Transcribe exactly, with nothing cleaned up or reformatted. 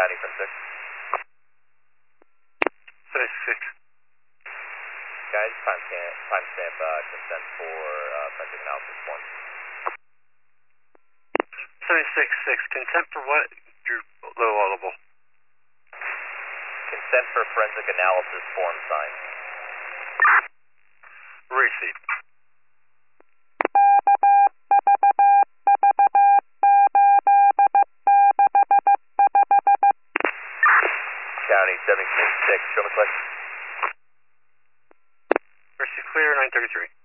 County from six. seventy-six. Guys, timestamp time stamp, uh, consent for uh, forensic analysis one. seventy-six six. Consent for what? You're low audible. Consent for forensic analysis form signed. Received. County seventy-six six. Show me question. Mercy clear, nine thirty-three.